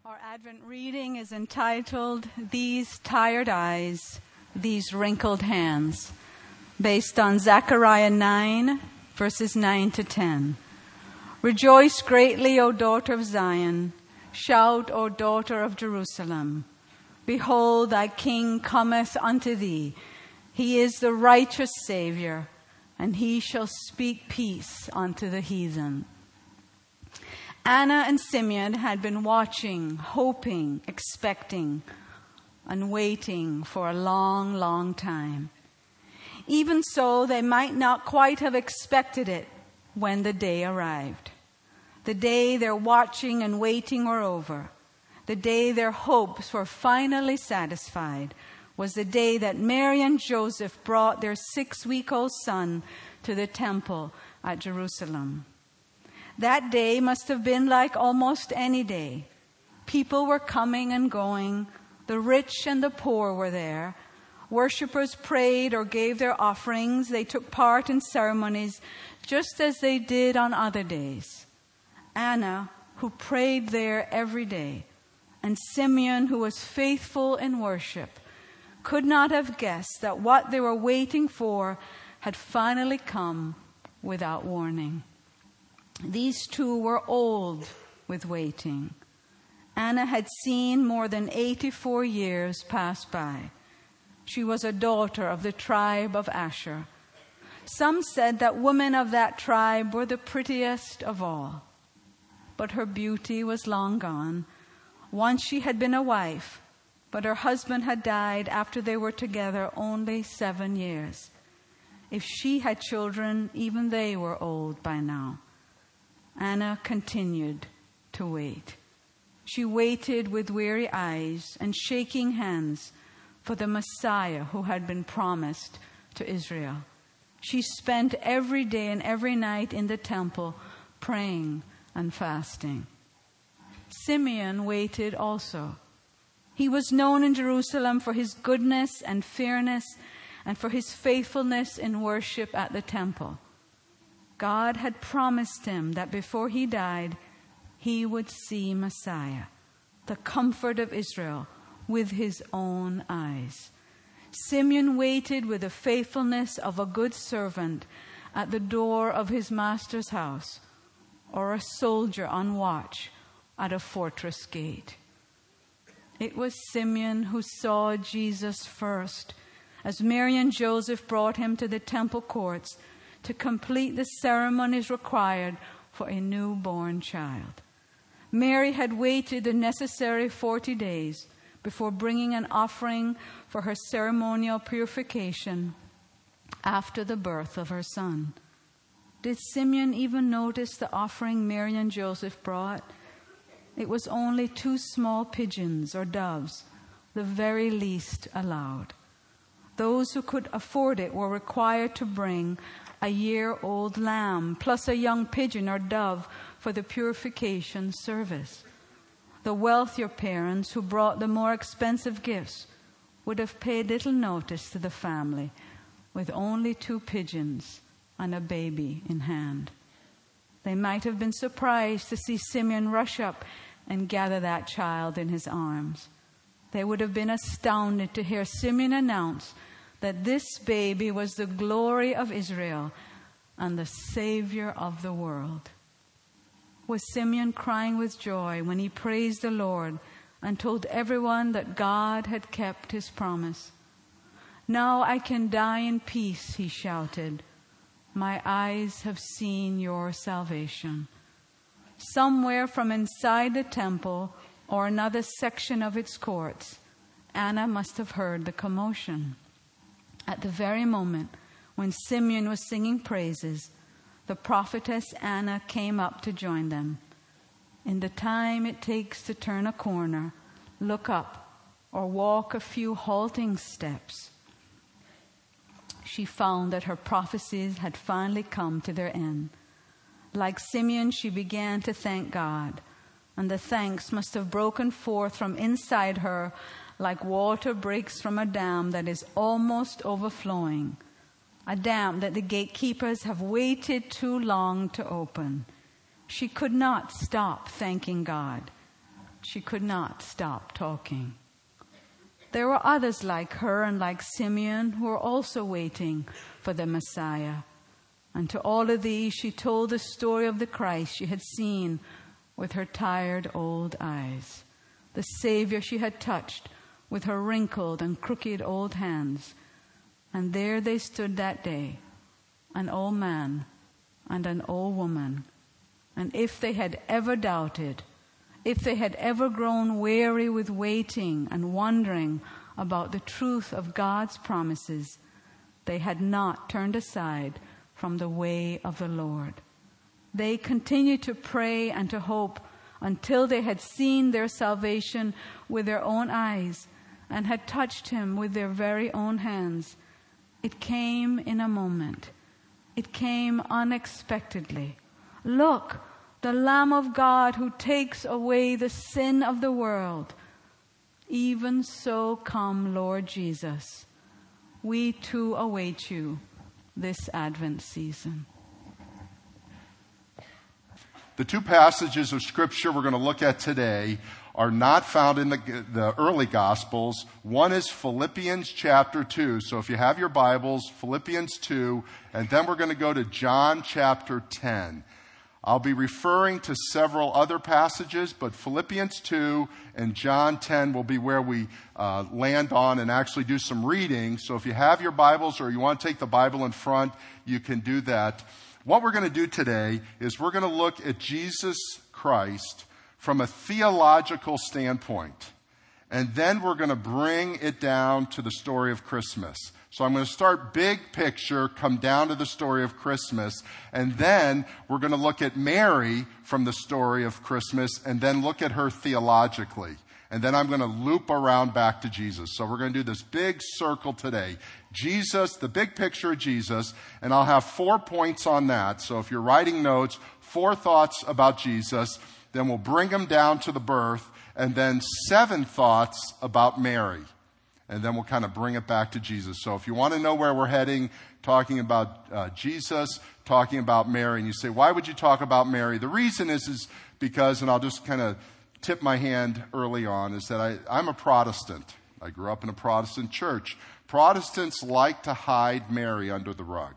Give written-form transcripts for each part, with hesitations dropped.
Our Advent reading is entitled, These Tired Eyes, These Wrinkled Hands, based on Zechariah 9, verses 9 to 10. Rejoice greatly, O daughter of Zion. Shout, O daughter of Jerusalem. Behold, thy king cometh unto thee. He is the righteous Savior, and he shall speak peace unto the heathen. Anna and Simeon had been watching, hoping, expecting, and waiting for a long, long time. Even so, they might not quite have expected it when the day arrived. The day their watching and waiting were over. The day their hopes were finally satisfied was the day that Mary and Joseph brought their 6-week-old son to the temple at Jerusalem. That day must have been like almost any day. People were coming and going. The rich and the poor were there. Worshippers prayed or gave their offerings. They took part in ceremonies just as they did on other days. Anna, who prayed there every day, and Simeon, who was faithful in worship, could not have guessed that what they were waiting for had finally come without warning. These two were old with waiting. Anna had seen more than 84 years pass by. She was a daughter of the tribe of Asher. Some said that women of that tribe were the prettiest of all. But her beauty was long gone. Once she had been a wife, but her husband had died after they were together only 7 years. If she had children, even they were old by now. Anna continued to wait. She waited with weary eyes and shaking hands for the Messiah who had been promised to Israel. She spent every day and every night in the temple praying and fasting. Simeon waited also. He was known in Jerusalem for his goodness and fairness and for his faithfulness in worship at the temple. God had promised him that before he died, he would see Messiah, the comfort of Israel, with his own eyes. Simeon waited with the faithfulness of a good servant at the door of his master's house, or a soldier on watch at a fortress gate. It was Simeon who saw Jesus first, as Mary and Joseph brought him to the temple courts to complete the ceremonies required for a newborn child. Mary had waited the necessary 40 days before bringing an offering for her ceremonial purification after the birth of her son. Did Simeon even notice the offering Mary and Joseph brought? It was only 2 small pigeons or doves, the very least allowed. Those who could afford it were required to bring a year-old lamb, plus a young pigeon or dove for the purification service. The wealthier parents who brought the more expensive gifts would have paid little notice to the family with only 2 pigeons and a baby in hand. They might have been surprised to see Simeon rush up and gather that child in his arms. They would have been astounded to hear Simeon announce that this baby was the glory of Israel and the Savior of the world. Was Simeon crying with joy when he praised the Lord and told everyone that God had kept his promise? Now I can die in peace, he shouted. My eyes have seen your salvation. Somewhere from inside the temple or another section of its courts, Anna must have heard the commotion. At the very moment when Simeon was singing praises, the prophetess Anna came up to join them. In the time it takes to turn a corner, look up, or walk a few halting steps, she found that her prophecies had finally come to their end. Like Simeon, she began to thank God, and the thanks must have broken forth from inside her like water breaks from a dam that is almost overflowing, a dam that the gatekeepers have waited too long to open. She could not stop thanking God. she could not stop talking. There were others like her and like Simeon who were also waiting for the Messiah. And to all of these, she told the story of the Christ she had seen with her tired old eyes, the Savior she had touched with her wrinkled and crooked old hands. And there they stood that day, an old man and an old woman. And if they had ever doubted, if they had ever grown weary with waiting and wondering about the truth of God's promises, they had not turned aside from the way of the Lord. They continued to pray and to hope until they had seen their salvation with their own eyes and had touched him with their very own hands. It came in a moment. It came unexpectedly. Look, the Lamb of God who takes away the sin of the world. Even so come, Lord Jesus. We too await you this Advent season. The two passages of Scripture we're going to look at today are not found in the early Gospels. One is Philippians chapter 2. So if you have your Bibles, Philippians 2, and then we're going to go to John chapter 10. I'll be referring to several other passages, but Philippians 2 and John 10 will be where we land on and actually do some reading. So if you have your Bibles or you want to take the Bible in front, you can do that. What we're going to do today is we're going to look at Jesus Christ from a theological standpoint. And then we're going to bring it down to the story of Christmas. So I'm going to start big picture, come down to the story of Christmas, and then we're going to look at Mary from the story of Christmas, and then look at her theologically. And then I'm going to loop around back to Jesus. So we're going to do this big circle today. Jesus, the big picture of Jesus, and I'll have 4 points on that. So if you're writing notes, 4 thoughts about Jesus, then we'll bring them down to the birth, and then 7 thoughts about Mary. And then we'll kind of bring it back to Jesus. So if you want to know where we're heading, talking about Jesus, talking about Mary, and you say, why would you talk about Mary? The reason is because, and I'll just kind of tip my hand early on, is that I'm a Protestant. I grew up in a Protestant church. Protestants like to hide Mary under the rug.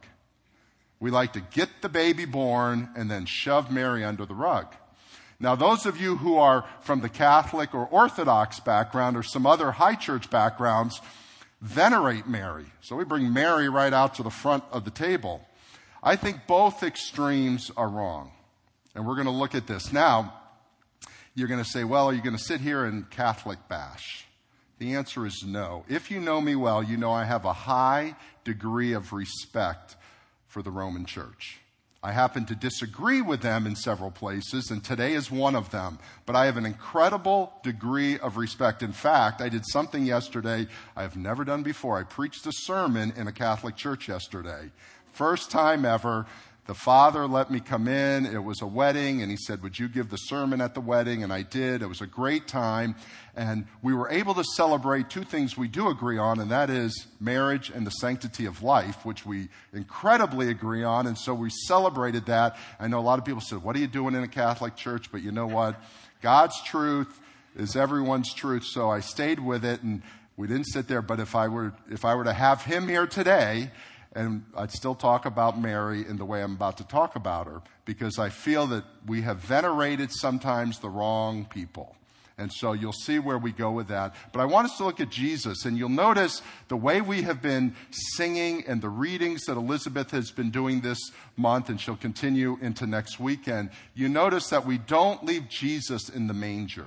We like to get the baby born and then shove Mary under the rug. Now, those of you who are from the Catholic or Orthodox background or some other high church backgrounds venerate Mary. So we bring Mary right out to the front of the table. I think both extremes are wrong. And we're going to look at this. Now, you're going to say, well, are you going to sit here and Catholic bash? The answer is no. If you know me well, you know I have a high degree of respect for the Roman Church. I happen to disagree with them in several places, and today is one of them. But I have an incredible degree of respect. In fact, I did something yesterday I have never done before. I preached a sermon in a Catholic church yesterday. First time ever. The father let me come in. It was a wedding, and he said, would you give the sermon at the wedding? And I did. It was a great time. And we were able to celebrate 2 things we do agree on, and that is marriage and the sanctity of life, which we incredibly agree on. And so we celebrated that. I know a lot of people said, what are you doing in a Catholic church? But you know what? God's truth is everyone's truth. So I stayed with it, and we didn't sit there. But if I were to have him here today, and I'd still talk about Mary in the way I'm about to talk about her, because I feel that we have venerated sometimes the wrong people. And so you'll see where we go with that. But I want us to look at Jesus. And you'll notice the way we have been singing and the readings that Elizabeth has been doing this month, and she'll continue into next weekend. You notice that we don't leave Jesus in the manger.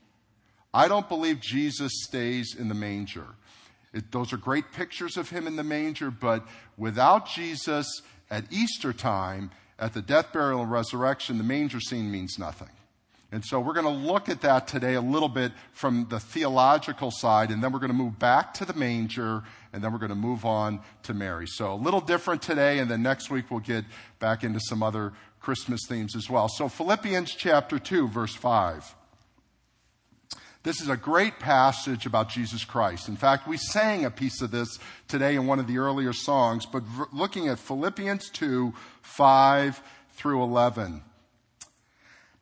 I don't believe Jesus stays in the manger. Those are great pictures of him in the manger, but without Jesus at Easter time, at the death, burial, and resurrection, the manger scene means nothing. And so we're going to look at that today a little bit from the theological side, and then we're going to move back to the manger, and then we're going to move on to Mary. So a little different today, and then next week we'll get back into some other Christmas themes as well. So Philippians chapter 2, verse 5. This is a great passage about Jesus Christ. In fact, we sang a piece of this today in one of the earlier songs, but looking at Philippians 2, 5 through 11.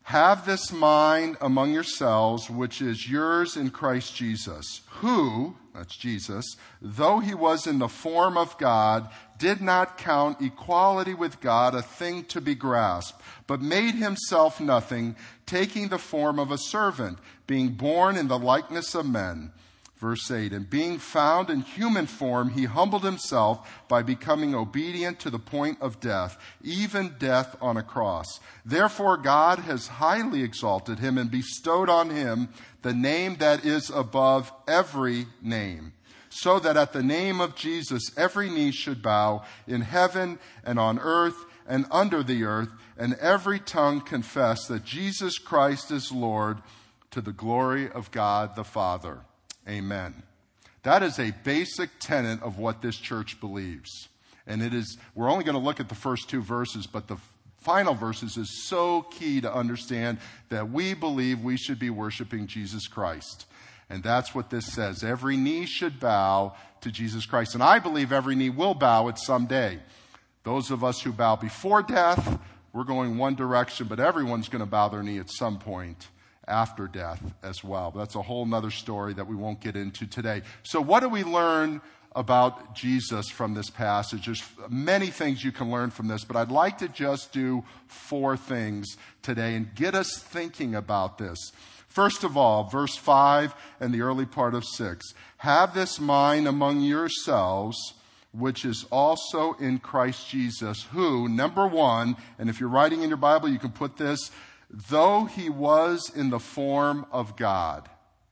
Have this mind among yourselves, which is yours in Christ Jesus, who, that's Jesus, though he was in the form of God, did not count equality with God a thing to be grasped, but made himself nothing, taking the form of a servant, being born in the likeness of men. Verse 8, and being found in human form, he humbled himself by becoming obedient to the point of death, even death on a cross. Therefore God has highly exalted him and bestowed on him the name that is above every name, so that at the name of Jesus every knee should bow in heaven and on earth and under the earth, and every tongue confess that Jesus Christ is Lord, to the glory of God the Father. Amen. That is a basic tenet of what this church believes. And we're only going to look at the first two verses, but the final verses is so key to understand that we believe we should be worshiping Jesus Christ. And that's what this says. Every knee should bow to Jesus Christ. And I believe every knee will bow at some day. Those of us who bow before death, we're going one direction, but everyone's going to bow their knee at some point after death as well. But that's a whole nother story that we won't get into today. So what do we learn about Jesus from this passage? There's many things you can learn from this, but I'd like to just do 4 things today and get us thinking about this. First of all, verse 5 and the early part of 6. Have this mind among yourselves, which is also in Christ Jesus, who, number 1, and if you're writing in your Bible, you can put this, though he was in the form of God.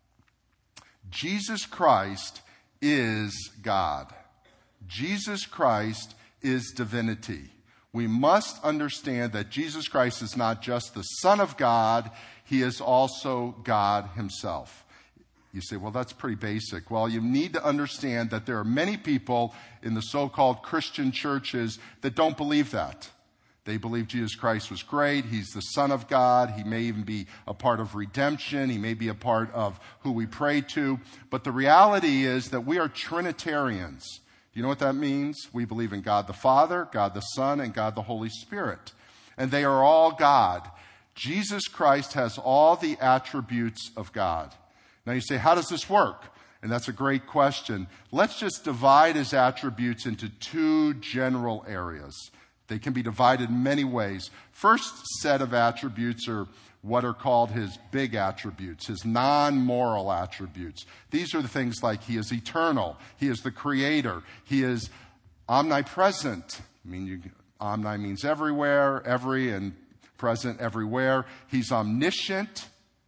Jesus Christ is God. Jesus Christ is divinity. We must understand that Jesus Christ is not just the Son of God, he is also God himself. You say, well, that's pretty basic. Well, you need to understand that there are many people in the so-called Christian churches that don't believe that. They believe Jesus Christ was great. He's the Son of God. He may even be a part of redemption. He may be a part of who we pray to. But the reality is that we are Trinitarians. Do you know what that means? We believe in God the Father, God the Son, and God the Holy Spirit. And they are all God. Jesus Christ has all the attributes of God. Now you say, how does this work? And that's a great question. Let's just divide his attributes into 2 general areas. They can be divided in many ways. First set of attributes are what are called his big attributes, his non-moral attributes. These are the things like he is eternal, he is the creator, he is omnipresent. Omni means everywhere, every and present everywhere. He's omniscient.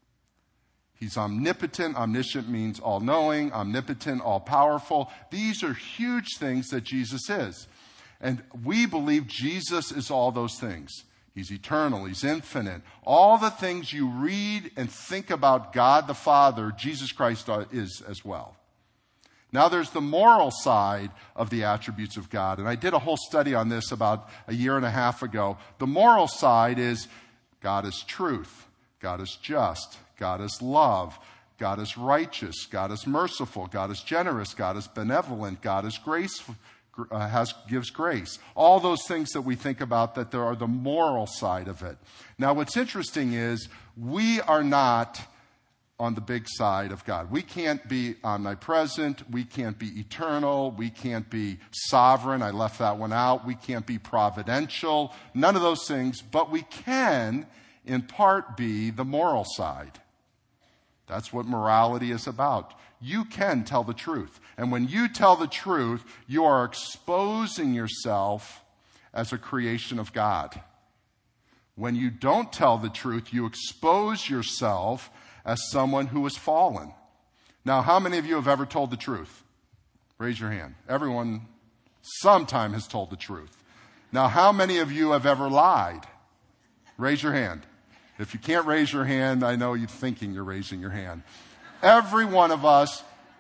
He's omnipotent. Omniscient means all-knowing, omnipotent, all-powerful. These are huge things that Jesus is. And we believe Jesus is all those things. He's eternal. He's infinite. All the things you read and think about God the Father, Jesus Christ is as well. Now there's the moral side of the attributes of God. And I did a whole study on this about a year and a half ago. The moral side is God is truth. God is just. God is love. God is righteous. God is merciful. God is generous. God is benevolent. God is graceful. Gives grace. All those things that we think about, that there are the moral side of it. Now what's interesting is we are not on the big side of God. We can't be omnipresent. We can't be eternal. We can't be sovereign. I left that one out. We can't be providential. None of those things. But we can, in part, be the moral side. That's what morality is about. You can tell the truth. And when you tell the truth, you are exposing yourself as a creation of God. When you don't tell the truth, you expose yourself as someone who has fallen. Now, how many of you have ever told the truth? Raise your hand. Everyone sometime has told the truth. Now, how many of you have ever lied? Raise your hand. If you can't raise your hand, I know you're thinking you're raising your hand. Every one of us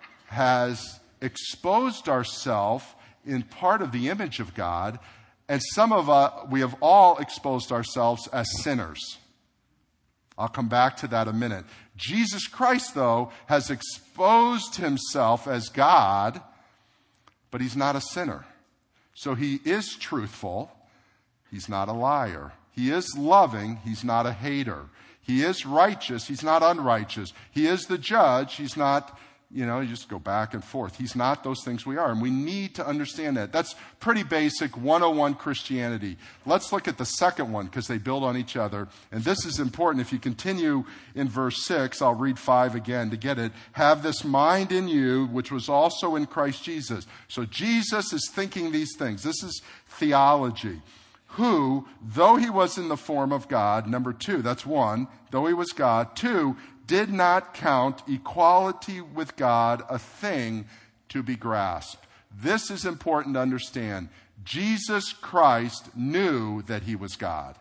has exposed ourselves in part of the image of God, and some of us, we have all exposed ourselves as sinners. I'll come back to that in a minute. Jesus Christ, though, has exposed himself as God, but he's not a sinner. So he is truthful. He's not a liar. He is loving. He's not a hater. He is righteous. He's not unrighteous. He is the judge. He's not, you just go back and forth. He's not those things we are. And we need to understand that. That's pretty basic 101 Christianity. Let's look at the second one because they build on each other. And this is important. If you continue in verse 6, I'll read 5 again to get it. Have this mind in you, which was also in Christ Jesus. So Jesus is thinking these things. This is theology. Who, though he was in the form of God, number 2, that's 1, though he was God, 2, did not count equality with God a thing to be grasped. This is important to understand. Jesus Christ knew that he was God.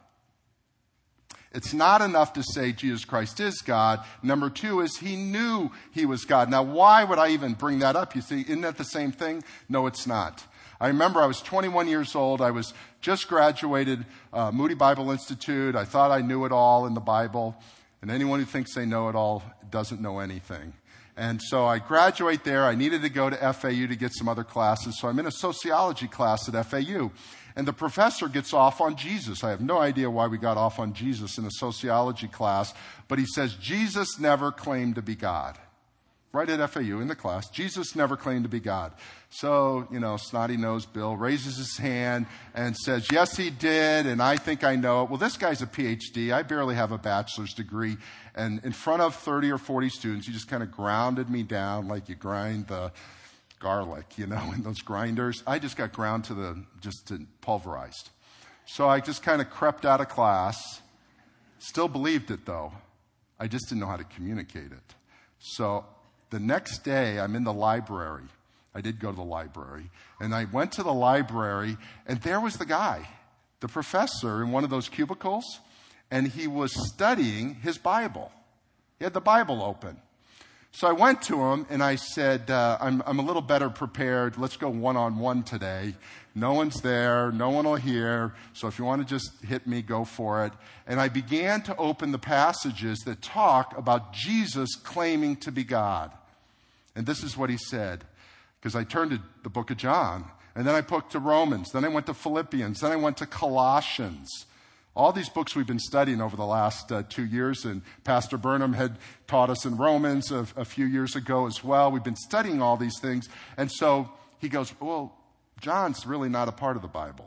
It's not enough to say Jesus Christ is God. Number 2 is he knew he was God. Now, why would I even bring that up? You see, isn't that the same thing? No, it's not. I remember I was 21 years old. I was just graduated Moody Bible Institute. I thought I knew it all in the Bible. And anyone who thinks they know it all doesn't know anything. And so I graduate there. I needed to go to FAU to get some other classes. So I'm in a sociology class at FAU. And the professor gets off on Jesus. I have no idea why we got off on Jesus in a sociology class. But he says, Jesus never claimed to be God. Right at FAU in the class. Jesus never claimed to be God. So, snotty-nosed Bill raises his hand and says, yes, he did, and I think I know it. Well, this guy's a PhD. I barely have a bachelor's degree. And in front of 30 or 40 students, he just kind of grounded me down like you grind the garlic, in those grinders. I just got ground to pulverized. So I just kind of crept out of class. Still believed it, though. I just didn't know how to communicate it. So the next day, I'm in the library. I did go to the library. And I went to the library, and there was the guy, the professor, in one of those cubicles, and he was studying his Bible. He had the Bible open. So I went to him, and I said, I'm a little better prepared. Let's go one-on-one today. No one's there. No one will hear. So if you want to just hit me, go for it. And I began to open the passages that talk about Jesus claiming to be God. And this is what he said, because I turned to the book of John, and then I put to Romans, then I went to Philippians, then I went to Colossians. All these books we've been studying over the last 2 years, and Pastor Burnham had taught us in Romans a few years ago as well. We've been studying all these things. And so he goes, well, John's really not a part of the Bible.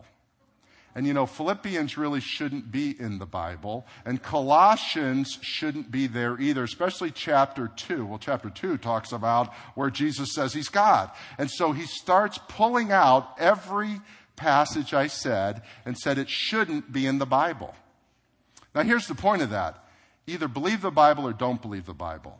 And Philippians really shouldn't be in the Bible. And Colossians shouldn't be there either, especially chapter 2. Well, chapter 2 talks about where Jesus says he's God. And so he starts pulling out every passage I said and said it shouldn't be in the Bible. Now, here's the point of that. Either believe the Bible or don't believe the Bible.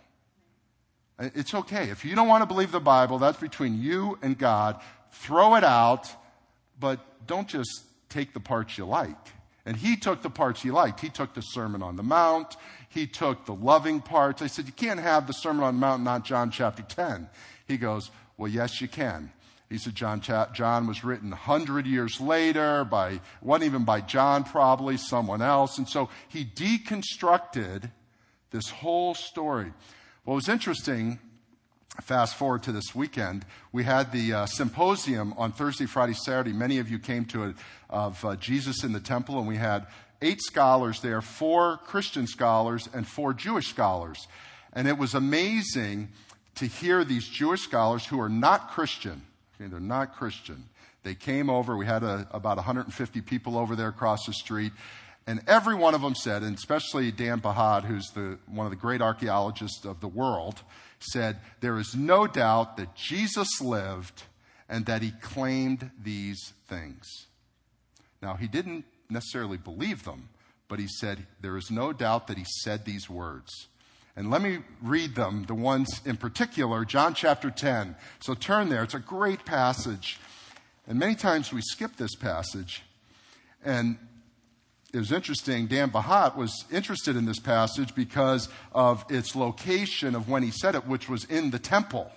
It's okay. If you don't want to believe the Bible, that's between you and God. Throw it out, but don't just take the parts you like. And he took the parts he liked. He took the Sermon on the Mount. He took the loving parts. I said, you can't have the Sermon on the Mount, not John chapter 10. He goes, well, yes, you can. He said John was written 100 years later wasn't even by John probably, someone else. And so he deconstructed this whole story. What was interesting, fast forward to this weekend, we had the symposium on Thursday, Friday, Saturday. Many of you came to it of Jesus in the temple, and we had 8 scholars there, 4 Christian scholars and 4 Jewish scholars. And it was amazing to hear these Jewish scholars who are not Christian. Okay, they're not Christian. They came over. We had about 150 people over there across the street. And every one of them said, and especially Dan Bahad, who's one of the great archaeologists of the world, said, there is no doubt that Jesus lived and that he claimed these things. Now, he didn't necessarily believe them, but he said, there is no doubt that he said these words. And let me read them, the ones in particular, John chapter 10. So turn there. It's a great passage. And many times we skip this passage. And it was interesting, Dan Bahat was interested in this passage because of its location of when he said it, which was in the temple.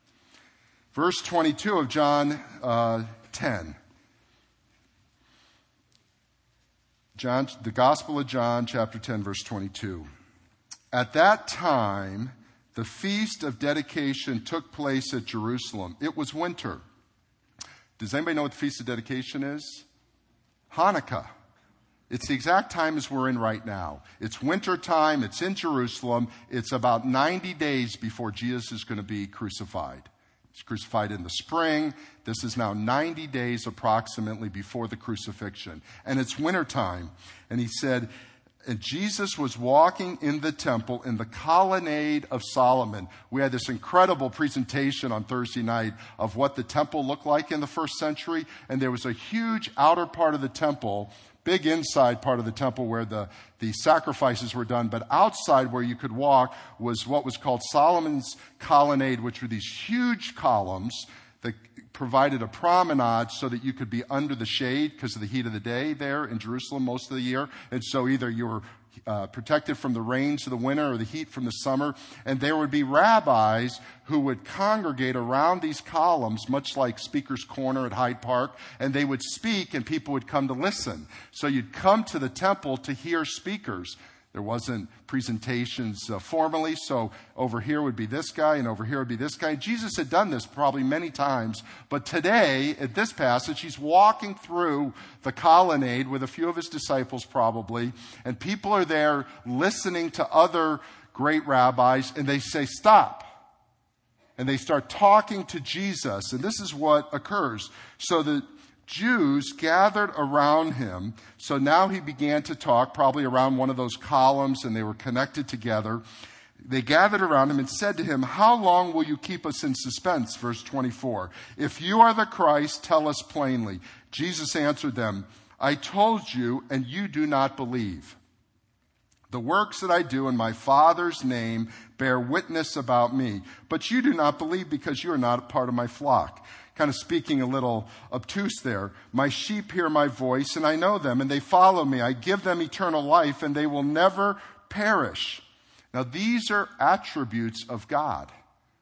Verse 22 of John 10. The Gospel of John, chapter 10, verse 22. At that time, the feast of dedication took place at Jerusalem. It was winter. Does anybody know what the feast of dedication is? Hanukkah. It's the exact time as we're in right now. It's winter time. It's in Jerusalem. It's about 90 days before Jesus is going to be crucified. He's crucified in the spring. This is now 90 days approximately before the crucifixion. And it's winter time. And he said, and Jesus was walking in the temple in the colonnade of Solomon. We had this incredible presentation on Thursday night of what the temple looked like in the first century. And there was a huge outer part of the temple, big inside part of the temple where the sacrifices were done. But outside where you could walk was what was called Solomon's colonnade, which were these huge columns that provided a promenade so that you could be under the shade because of the heat of the day there in Jerusalem most of the year. And so either you were protected from the rains of the winter or the heat from the summer. And there would be rabbis who would congregate around these columns, much like Speaker's Corner at Hyde Park, and they would speak and people would come to listen. So you'd come to the temple to hear speakers. There wasn't presentations formally, so over here would be this guy and over here would be this guy. Jesus had done this probably many times, but today, at this passage, he's walking through the colonnade with a few of his disciples probably, and people are there listening to other great rabbis, and they say, "Stop." And they start talking to Jesus, and this is what occurs. So the Jews gathered around him. So now he began to talk, probably around one of those columns, and they were connected together. They gathered around him and said to him, "How long will you keep us in suspense?" Verse 24. "If you are the Christ, tell us plainly." Jesus answered them, "I told you, and you do not believe. The works that I do in my Father's name bear witness about me, but you do not believe because you are not a part of my flock." Kind of speaking a little obtuse there. "My sheep hear my voice, and I know them, and they follow me. I give them eternal life, and they will never perish." Now, these are attributes of God.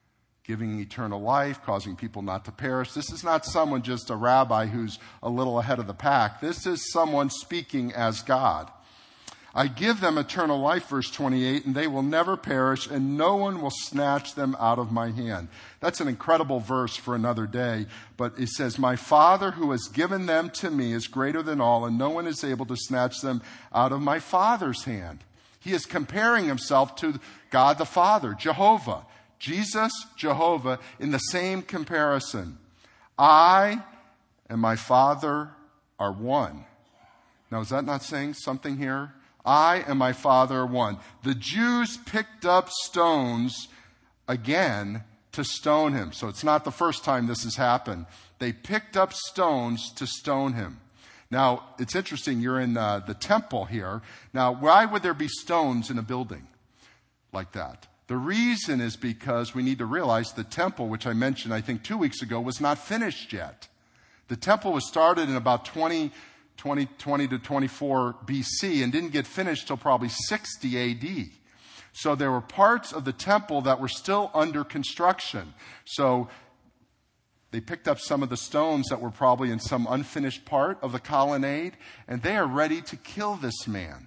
Giving eternal life, causing people not to perish. This is not someone, just a rabbi who's a little ahead of the pack. This is someone speaking as God. "I give them eternal life," verse 28, "and they will never perish, and no one will snatch them out of my hand." That's an incredible verse for another day. But it says, "My Father who has given them to me is greater than all, and no one is able to snatch them out of my Father's hand." He is comparing himself to God the Father, Jehovah. Jesus, Jehovah, in the same comparison. "I and my Father are one." Now, is that not saying something here? I and my Father are one. The Jews picked up stones again to stone him. So it's not the first time this has happened. They picked up stones to stone him. Now, it's interesting. You're in the temple here. Now, why would there be stones in a building like that? The reason is because we need to realize the temple, which I mentioned, I think 2 weeks ago, was not finished yet. The temple was started in about 20 to 24 BC and didn't get finished till probably 60 AD. So there were parts of the temple that were still under construction. So they picked up some of the stones that were probably in some unfinished part of the colonnade, and they are ready to kill this man.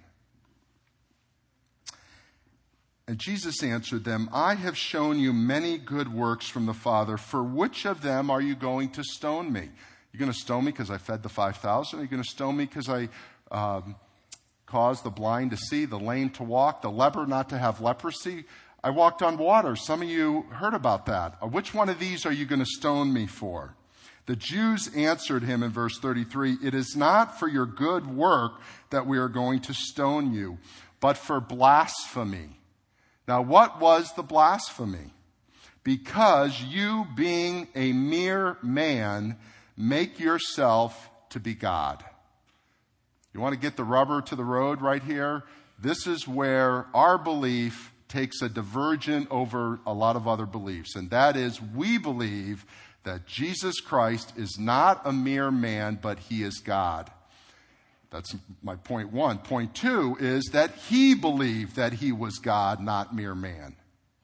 And Jesus answered them, "I have shown you many good works from the Father. For which of them are you going to stone me? You're going to stone me because I fed the 5,000? Are you going to stone me because I caused the blind to see, the lame to walk, the leper not to have leprosy? I walked on water. Some of you heard about that. Which one of these are you going to stone me for?" The Jews answered him in verse 33, "It is not for your good work that we are going to stone you, but for blasphemy." Now, what was the blasphemy? "Because you, being a mere man, make yourself to be God." You want to get the rubber to the road right here? This is where our belief takes a divergent over a lot of other beliefs. And that is, we believe that Jesus Christ is not a mere man, but he is God. That's my point one. Point two is that he believed that he was God, not mere man.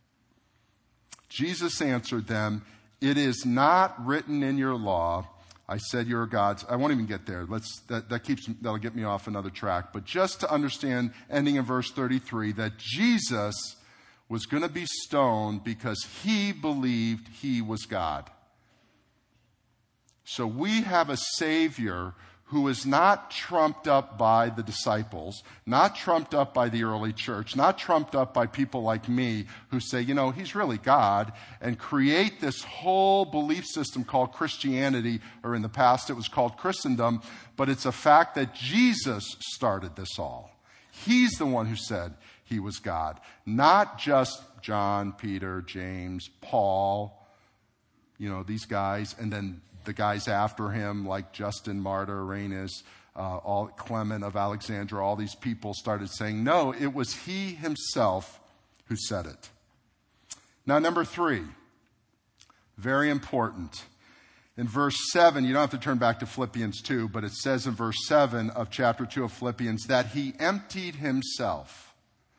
Jesus answered them, "It is not written in your law, I said you're gods." I won't even get there. That'll get me off another track. But just to understand, ending in verse 33, that Jesus was going to be stoned because he believed he was God. So we have a Savior who is not trumped up by the disciples, not trumped up by the early church, not trumped up by people like me who say, he's really God, and create this whole belief system called Christianity, or in the past it was called Christendom, but it's a fact that Jesus started this all. He's the one who said he was God, not just John, Peter, James, Paul, these guys, and then the guys after him, like Justin Martyr, Irenaeus, Clement of Alexandria, all these people started saying, no, it was he himself who said it. Now, number 3, very important. In verse 7, you don't have to turn back to Philippians 2, but it says in verse 7 of chapter 2 of Philippians that he emptied himself.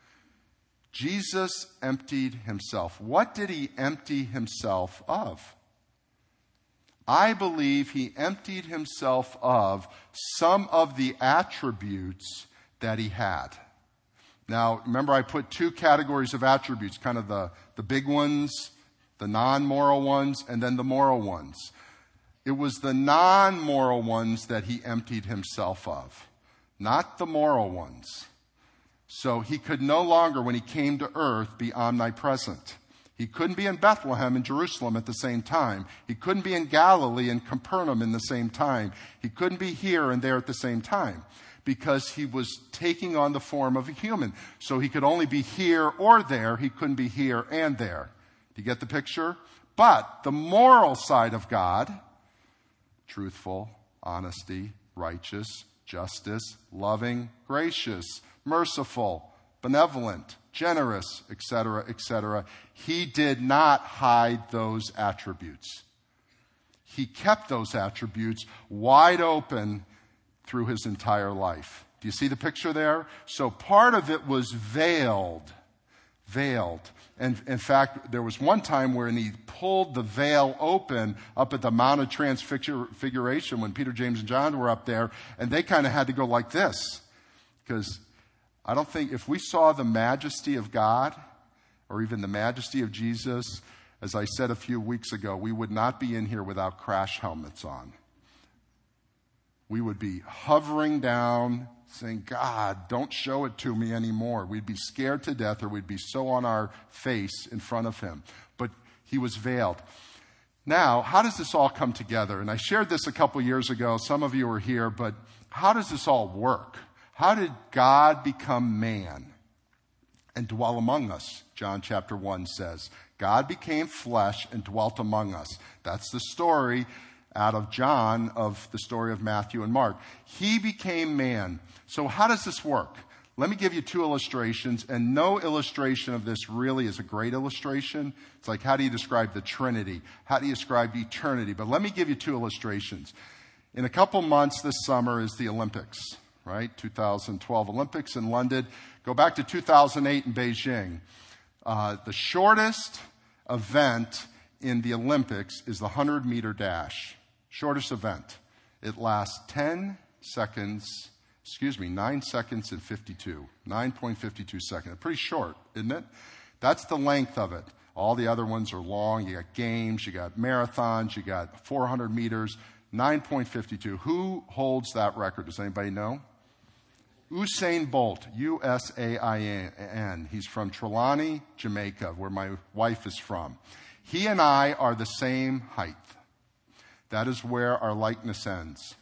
Jesus emptied himself. What did he empty himself of? I believe he emptied himself of some of the attributes that he had. Now, remember I put 2 categories of attributes, kind of the big ones, the non-moral ones, and then the moral ones. It was the non-moral ones that he emptied himself of, not the moral ones. So he could no longer, when he came to earth, be omnipresent. He couldn't be in Bethlehem and Jerusalem at the same time. He couldn't be in Galilee and Capernaum in the same time. He couldn't be here and there at the same time because he was taking on the form of a human. So he could only be here or there. He couldn't be here and there. Do you get the picture? But the moral side of God, truthful, honesty, righteous, justice, loving, gracious, merciful, benevolent, generous, etc., etc. He did not hide those attributes. He kept those attributes wide open through his entire life. Do you see the picture there? So part of it was veiled. And in fact, there was one time when he pulled the veil open up at the Mount of Transfiguration when Peter, James, and John were up there, and they kind of had to go like this. Because I don't think if we saw the majesty of God or even the majesty of Jesus, as I said a few weeks ago, we would not be in here without crash helmets on. We would be hovering down saying, God, don't show it to me anymore. We'd be scared to death or we'd be so on our face in front of him. But he was veiled. Now, how does this all come together? And I shared this a couple years ago. Some of you were here, but how does this all work? How did God become man and dwell among us? John chapter 1 says, God became flesh and dwelt among us. That's the story out of John of the story of Matthew and Mark. He became man. So how does this work? Let me give you 2 illustrations, and no illustration of this really is a great illustration. It's like, how do you describe the Trinity? How do you describe eternity? But let me give you 2 illustrations. In a couple months this summer is the Olympics. Right? 2012 Olympics in London. Go back to 2008 in Beijing. The shortest event in the Olympics is the 100-meter dash. Shortest event. It lasts 9 seconds and 52. 9.52 seconds. Pretty short, isn't it? That's the length of it. All the other ones are long. You got games, you got marathons, you got 400 meters. 9.52. Who holds that record? Does anybody know? Usain Bolt, U-S-A-I-N. He's from Trelawney, Jamaica, where my wife is from. He and I are the same height. That is where our likeness ends.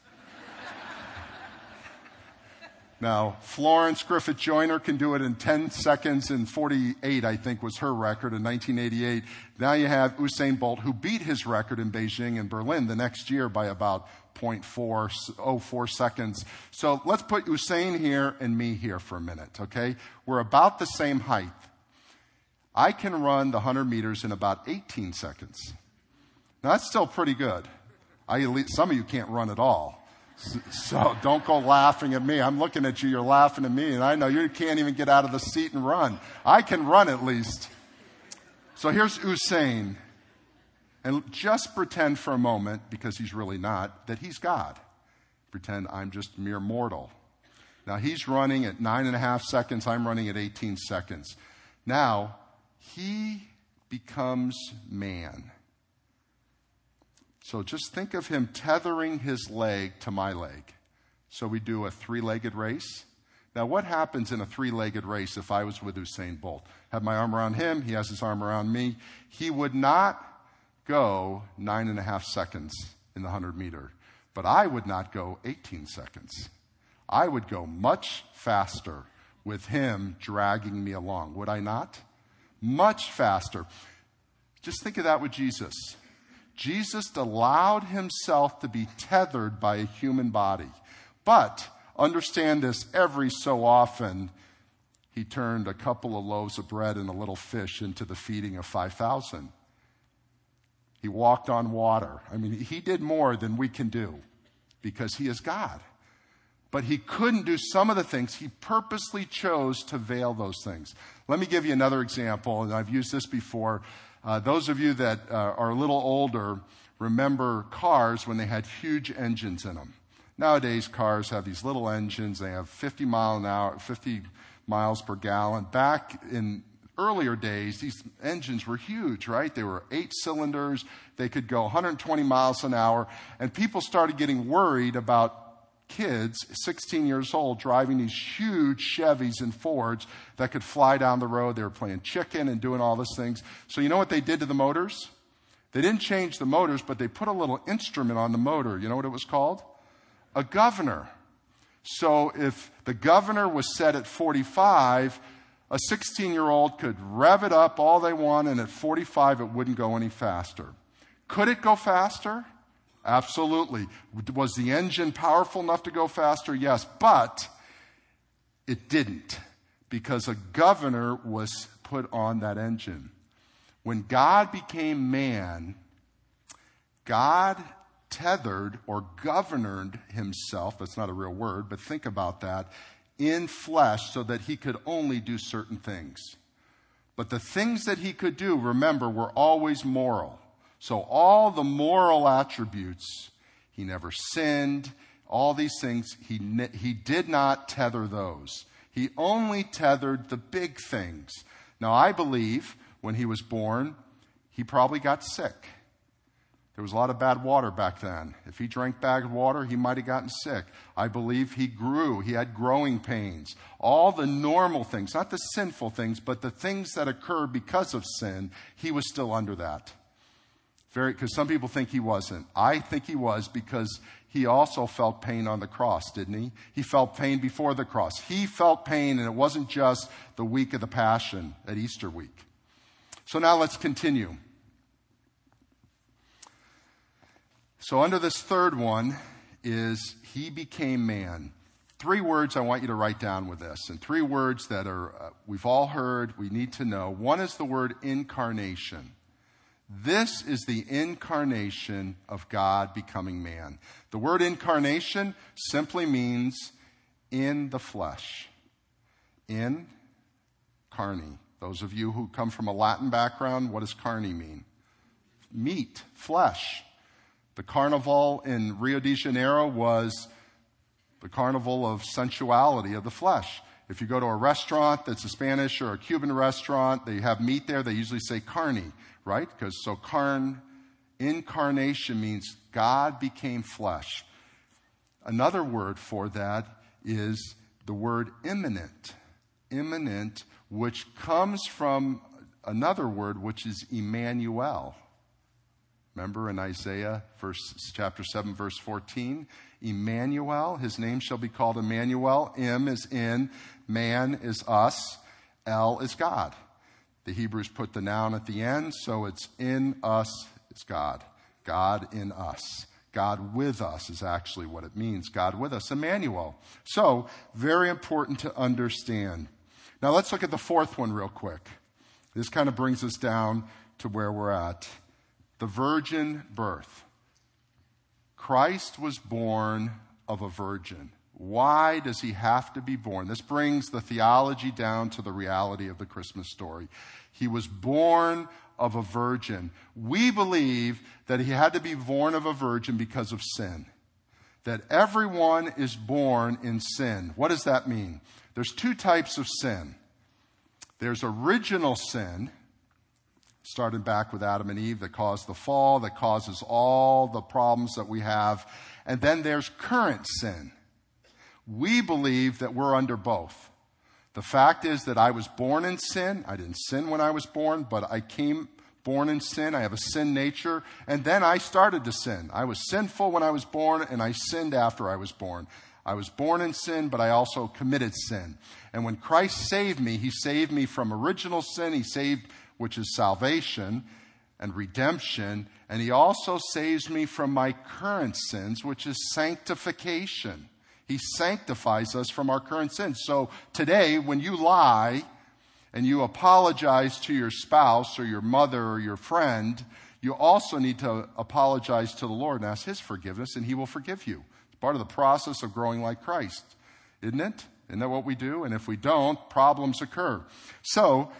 Now, Florence Griffith Joyner can do it in 10 seconds and 48, I think, was her record in 1988. Now you have Usain Bolt, who beat his record in Beijing and Berlin the next year by about 0.404 seconds. So let's put Usain here and me here for a minute, okay? We're about the same height. I can run the 100 meters in about 18 seconds. Now, that's still pretty good. Some of you can't run at all. So don't go laughing at me. I'm looking at you, you're laughing at me, and I know you can't even get out of the seat and run. I can run at least. So here's Usain. And just pretend for a moment, because he's really not, that he's God. Pretend I'm just mere mortal. Now he's running at 9.5 seconds. I'm running at 18 seconds. Now, he becomes man. So just think of him tethering his leg to my leg. So we do a three-legged race. Now, what happens in a three-legged race if I was with Usain Bolt? Have my arm around him, he has his arm around me. He would not go 9.5 seconds in the 100-meter, but I would not go 18 seconds. I would go much faster with him dragging me along, would I not? Much faster. Just think of that with Jesus. Jesus allowed himself to be tethered by a human body. But understand this, every so often, he turned a couple of loaves of bread and a little fish into the feeding of 5,000. He walked on water. I mean, he did more than we can do because he is God. But he couldn't do some of the things. He purposely chose to veil those things. Let me give you another example, and I've used this before. Those of you that are a little older remember cars when they had huge engines in them. Nowadays, cars have these little engines. They have 50 miles per gallon. Back in earlier days, these engines were huge, right? They were 8 cylinders. They could go 120 miles an hour. And people started getting worried about kids, 16 years old, driving these huge Chevys and Fords that could fly down the road. They were playing chicken and doing all these things. So you know what they did to the motors? They didn't change the motors, but they put a little instrument on the motor. You know what it was called? A governor. So if the governor was set at 45, a 16-year-old could rev it up all they want, and at 45 it wouldn't go any faster. Could it go faster? Absolutely. Was the engine powerful enough to go faster? Yes, but it didn't because a governor was put on that engine. When God became man, God tethered or governed himself, that's not a real word, but think about that, in flesh so that he could only do certain things. But the things that he could do, remember, were always moral. So all the moral attributes, he never sinned, all these things, he did not tether those. He only tethered the big things. Now I believe when he was born, he probably got sick. There was a lot of bad water back then. If he drank bad water, he might have gotten sick. I believe he grew. He had growing pains. All the normal things, not the sinful things, but the things that occur because of sin, he was still under that. Because some people think he wasn't. I think he was because he also felt pain on the cross, didn't he? He felt pain before the cross. He felt pain, and it wasn't just the week of the Passion at Easter week. So now let's continue. So under this third one is he became man. 3 words I want you to write down with this, and 3 words that are we've all heard, we need to know. One is the word incarnation. This is the incarnation of God becoming man. The word incarnation simply means in the flesh. In carne. Those of you who come from a Latin background, what does carne mean? Meat, flesh. The carnival in Rio de Janeiro was the carnival of sensuality of the flesh. If you go to a restaurant that's a Spanish or a Cuban restaurant, they have meat there, they usually say carne, right? Because incarnation means God became flesh. Another word for that is the word immanent. Immanent, which comes from another word, which is Emmanuel. Remember in Isaiah chapter 7, verse 14? Emmanuel, his name shall be called Emmanuel. Im is in, man is us, El is God. The Hebrews put the noun at the end, so it's in us is God. God in us. God with us is actually what it means. God with us, Emmanuel. So, very important to understand. Now let's look at the 4th one real quick. This kind of brings us down to where we're at. The virgin birth. Christ was born of a virgin. Why does he have to be born? This brings the theology down to the reality of the Christmas story. He was born of a virgin. We believe that he had to be born of a virgin because of sin. That everyone is born in sin. What does that mean? There's 2 types of sin. There's original sin, started back with Adam and Eve, that caused the fall, that causes all the problems that we have. And then there's current sin. We believe that we're under both. The fact is that I was born in sin. I didn't sin when I was born, but I came born in sin. I have a sin nature. And then I started to sin. I was sinful when I was born, and I sinned after I was born. I was born in sin, but I also committed sin. And when Christ saved me, he saved me from original sin. He saved, which is salvation and redemption. And he also saves me from my current sins, which is sanctification. He sanctifies us from our current sins. So today, when you lie and you apologize to your spouse or your mother or your friend, you also need to apologize to the Lord and ask his forgiveness, and he will forgive you. It's part of the process of growing like Christ, isn't it? Isn't that what we do? And if we don't, problems occur. So,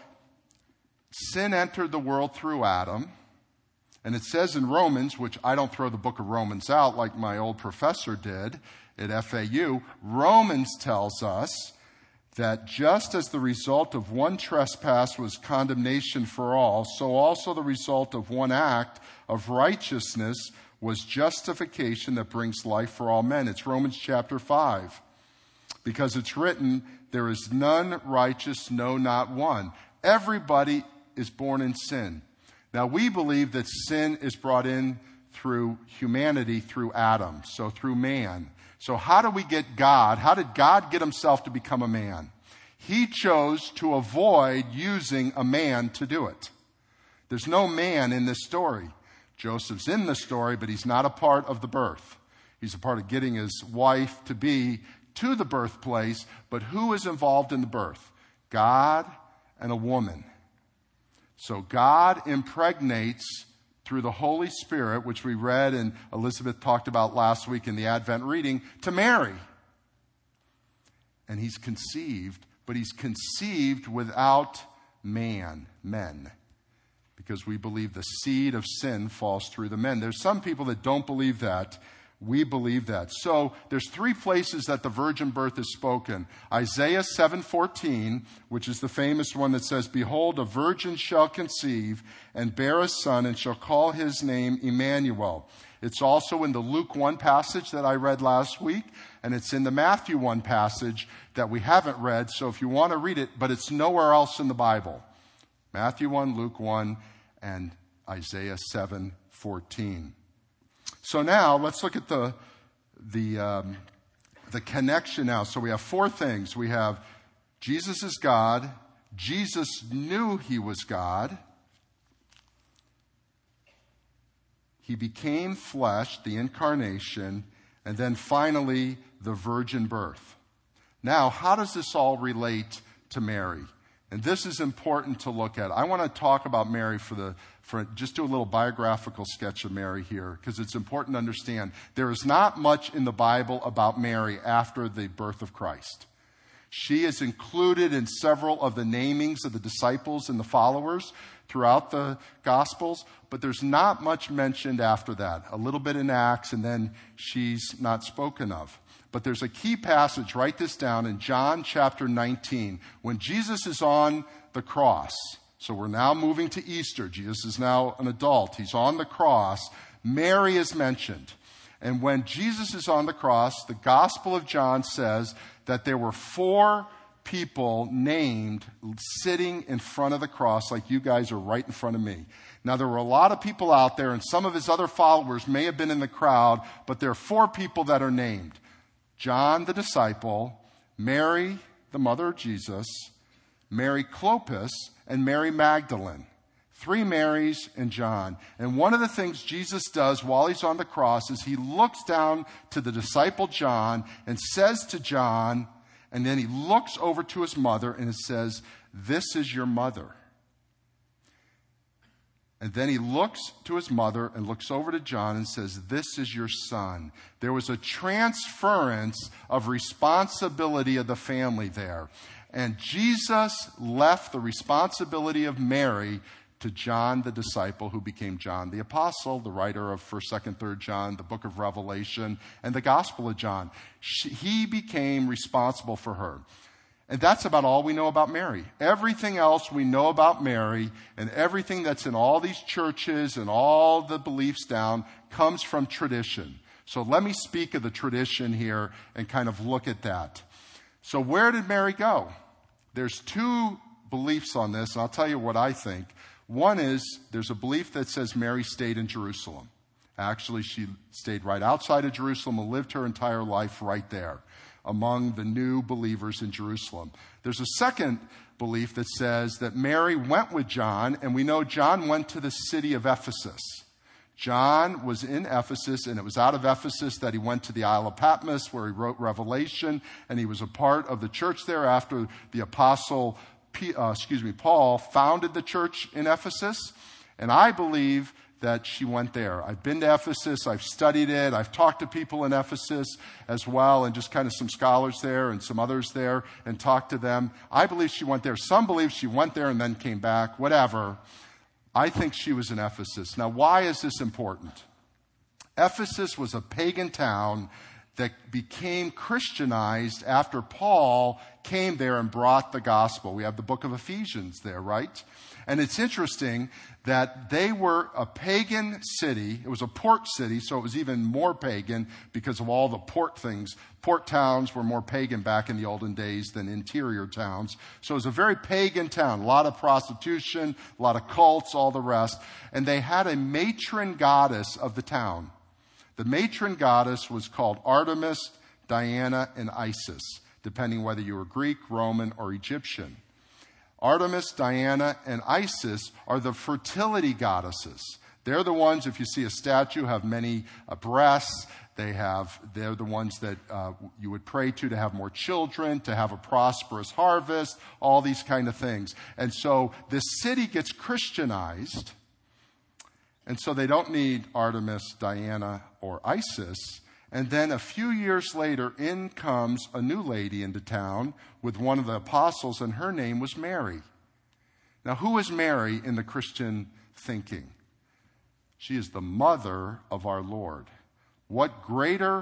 sin entered the world through Adam. And it says in Romans, which I don't throw the book of Romans out like my old professor did at FAU, Romans tells us that just as the result of one trespass was condemnation for all, so also the result of one act of righteousness was justification that brings life for all men. It's Romans chapter 5. Because it's written, there is none righteous, no, not one. Everybody is born in sin. Now, we believe that sin is brought in through humanity, through Adam, so through man. So how do we get God? How did God get himself to become a man? He chose to avoid using a man to do it. There's no man in this story. Joseph's in the story, but he's not a part of the birth. He's a part of getting his wife to be to the birthplace, but who is involved in the birth? God and a woman. So God impregnates through the Holy Spirit, which we read and Elizabeth talked about last week in the Advent reading, to Mary. And he's conceived, but he's conceived without men. Because we believe the seed of sin falls through the men. There's some people that don't believe that. We believe that. So there's 3 places that the virgin birth is spoken. Isaiah 7:14, which is the famous one that says, "Behold, a virgin shall conceive and bear a son and shall call his name Emmanuel." It's also in the Luke 1 passage that I read last week, and it's in the Matthew 1 passage that we haven't read. So if you want to read it, but it's nowhere else in the Bible. Matthew 1, Luke 1, and Isaiah 7:14. So now let's look at the connection now. So we have 4 things. We have Jesus is God. Jesus knew he was God. He became flesh, the incarnation, and then finally the virgin birth. Now, how does this all relate to Mary? And this is important to look at. I want to talk about Mary just do a little biographical sketch of Mary here, because it's important to understand there is not much in the Bible about Mary after the birth of Christ. She is included in several of the namings of the disciples and the followers throughout the Gospels, but there's not much mentioned after that. A little bit in Acts, and then she's not spoken of. But there's a key passage, write this down, in John chapter 19, when Jesus is on the cross. So we're now moving to Easter. Jesus is now an adult. He's on the cross. Mary is mentioned. And when Jesus is on the cross, the Gospel of John says that there were 4 people named sitting in front of the cross, like you guys are right in front of me. Now, there were a lot of people out there, and some of his other followers may have been in the crowd, but there are 4 people that are named. John the disciple, Mary, the mother of Jesus, Mary Clopas, and Mary Magdalene. 3 Marys and John. And one of the things Jesus does while he's on the cross is he looks down to the disciple John and says to John, and then he looks over to his mother and it says, "This is your mother." And then he looks to his mother and looks over to John and says, "This is your son." There was a transference of responsibility of the family there. And Jesus left the responsibility of Mary to John the disciple, who became John the apostle, the writer of 1st, 2nd, 3rd John, the book of Revelation, and the Gospel of John. He became responsible for her. And that's about all we know about Mary. Everything else we know about Mary, and everything that's in all these churches and all the beliefs down, comes from tradition. So let me speak of the tradition here and kind of look at that. So where did Mary go? There's two beliefs on this, and I'll tell you what I think. One is there's a belief that says Mary stayed in Jerusalem. Actually, she stayed right outside of Jerusalem and lived her entire life right there among the new believers in Jerusalem. There's a second belief that says that Mary went with John, and we know John went to the city of Ephesus. John was in Ephesus, and it was out of Ephesus that he went to the Isle of Patmos, where he wrote Revelation, and he was a part of the church there after the apostle Paul founded the church in Ephesus. And I believe that she went there. I've been to Ephesus, I've studied it, I've talked to people in Ephesus as well, and just kind of some scholars there and some others there, and talked to them. I believe she went there. Some believe she went there and then came back, whatever. I think she was in Ephesus. Now, why is this important? Ephesus was a pagan town that became Christianized after Paul came there and brought the gospel. We have the book of Ephesians there, right? And it's interesting that they were a pagan city. It was a port city, so it was even more pagan because of all the port things. Port towns were more pagan back in the olden days than interior towns. So it was a very pagan town. A lot of prostitution, a lot of cults, all the rest. And they had a matron goddess of the town. The matron goddess was called Artemis, Diana, and Isis, depending whether you were Greek, Roman, or Egyptian. Artemis, Diana, and Isis are the fertility goddesses. They're the ones, if you see a statue, have many breasts. They're the ones that you would pray to have more children, to have a prosperous harvest, all these kind of things. And so this city gets Christianized. And so they don't need Artemis, Diana, or Isis. And then a few years later, in comes a new lady into town with one of the apostles, and her name was Mary. Now, who is Mary in the Christian thinking? She is the mother of our Lord. What greater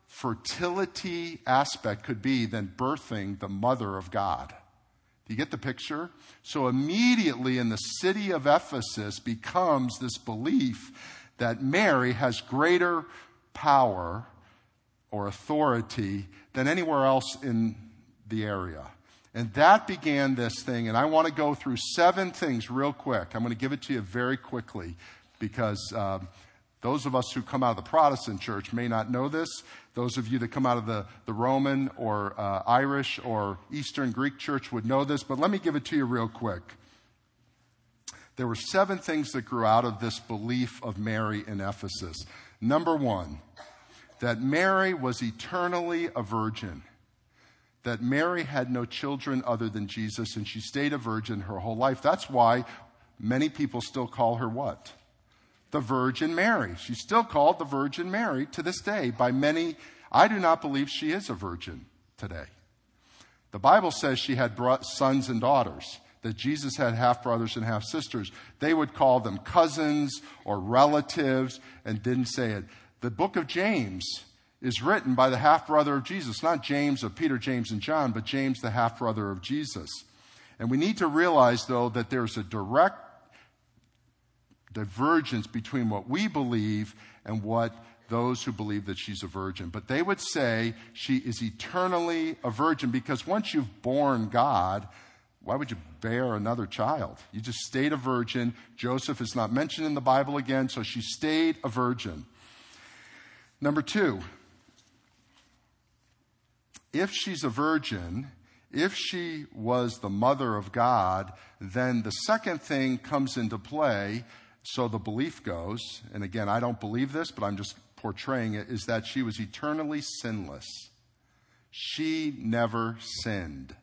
fertility aspect could be than birthing the mother of God? Do you get the picture? So immediately in the city of Ephesus becomes this belief that Mary has greater power or authority than anywhere else in the area. And that began this thing. And I want to go through 7 things real quick. I'm going to give it to you very quickly because those of us who come out of the Protestant church may not know this. Those of you that come out of the Roman or Irish or Eastern Greek church would know this, but let me give it to you real quick. There were 7 things that grew out of this belief of Mary in Ephesus. Number 1, that Mary was eternally a virgin. That Mary had no children other than Jesus, and she stayed a virgin her whole life. That's why many people still call her what? The Virgin Mary. She's still called the Virgin Mary to this day by many. I do not believe she is a virgin today. The Bible says she had sons and daughters, that Jesus had half-brothers and half-sisters. They would call them cousins or relatives and didn't say it. The book of James is written by the half-brother of Jesus, not James of Peter, James, and John, but James, the half-brother of Jesus. And we need to realize, though, that there's a direct divergence between what we believe and what those who believe that she's a virgin. But they would say she is eternally a virgin because once you've borne God, why would you bear another child? You just stayed a virgin. Joseph is not mentioned in the Bible again, so she stayed a virgin. Number 2, if she's a virgin, if she was the mother of God, then the second thing comes into play. So the belief goes, and again, I don't believe this, but I'm just portraying it, is that she was eternally sinless. She never sinned.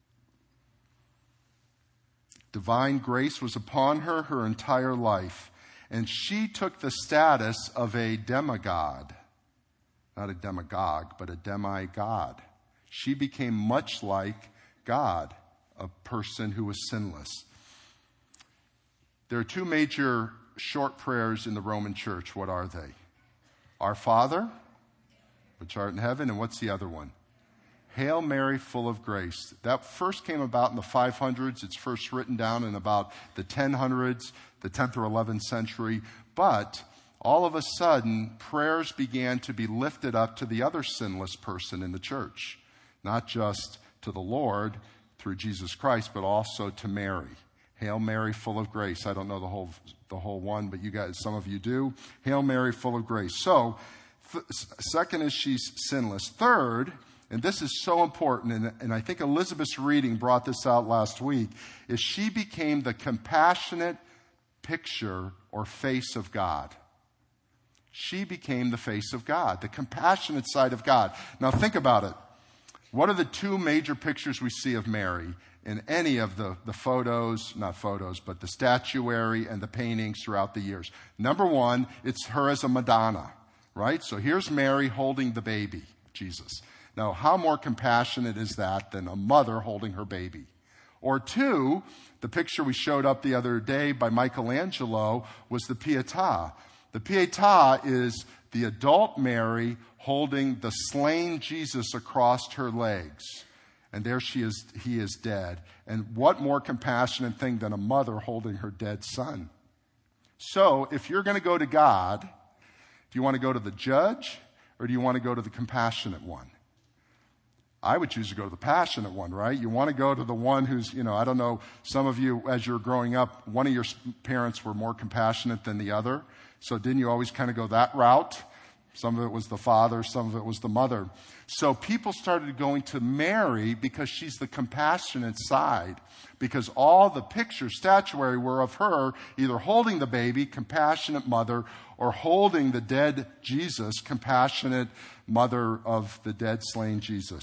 Divine grace was upon her her entire life, and she took the status of a demigod. Not a demagogue, but a demigod. She became much like God, a person who was sinless. There are 2 major short prayers in the Roman Church. What are they? Our Father, which art in heaven, and what's the other one? Hail Mary, full of grace. That first came about in the 500s. It's first written down in about the 1000s, the 10th or 11th century. But all of a sudden, prayers began to be lifted up to the other sinless person in the church. Not just to the Lord through Jesus Christ, but also to Mary. Hail Mary, full of grace. I don't know the whole one, but you guys, some of you do. Hail Mary, full of grace. So, second is she's sinless. Third, and this is so important, and I think Elizabeth's reading brought this out last week, is she became the compassionate picture or face of God. She became the face of God, the compassionate side of God. Now think about it. What are the two major pictures we see of Mary in any of the photos, not photos, but the statuary and the paintings throughout the years? Number one, it's her as a Madonna, right? So here's Mary holding the baby, Jesus. Now, how more compassionate is that than a mother holding her baby? Or two, the picture we showed up the other day by Michelangelo was the Pietà. The Pietà is the adult Mary holding the slain Jesus across her legs. And there he is dead. And what more compassionate thing than a mother holding her dead son? So, if you're going to go to God, do you want to go to the judge or do you want to go to the compassionate one? I would choose to go to the passionate one, right? You want to go to the one who's, I don't know, some of you, as you're growing up, one of your parents were more compassionate than the other. So didn't you always kind of go that route? Some of it was the father, some of it was the mother. So people started going to Mary because she's the compassionate side. Because all the pictures, statuary, were of her either holding the baby, compassionate mother, or holding the dead Jesus, compassionate mother of the dead slain Jesus.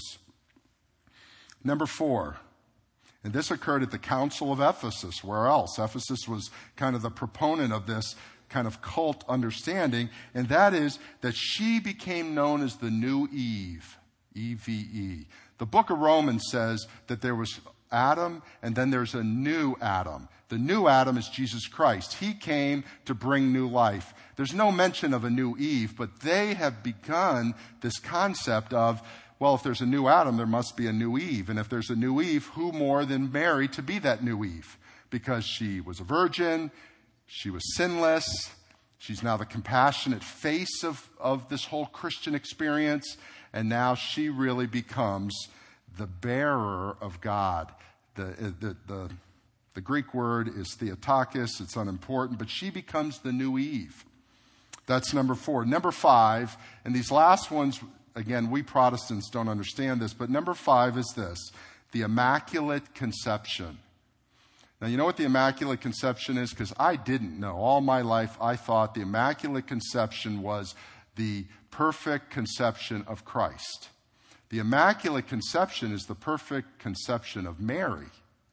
Number 4, and this occurred at the Council of Ephesus. Where else? Ephesus was kind of the proponent of this kind of cult understanding, and that is that she became known as the new Eve, E-V-E. The book of Romans says that there was Adam, and then there's a new Adam. The new Adam is Jesus Christ. He came to bring new life. There's no mention of a new Eve, but they have begun this concept of, well, if there's a new Adam, there must be a new Eve. And if there's a new Eve, who more than Mary to be that new Eve? Because she was a virgin, she was sinless, she's now the compassionate face of this whole Christian experience, and now she really becomes the bearer of God. The Greek word is Theotokos, it's unimportant, but she becomes the new Eve. That's number 4. Number 5, and these last ones, again, we Protestants don't understand this, but number 5 is this, the Immaculate Conception. Now, you know what the Immaculate Conception is? Because I didn't know. All my life, I thought the Immaculate Conception was the perfect conception of Christ. The Immaculate Conception is the perfect conception of Mary.